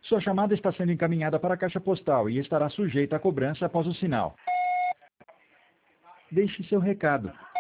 Sua chamada está sendo encaminhada para a caixa postal e estará sujeita a cobrança após o sinal. Deixe seu recado.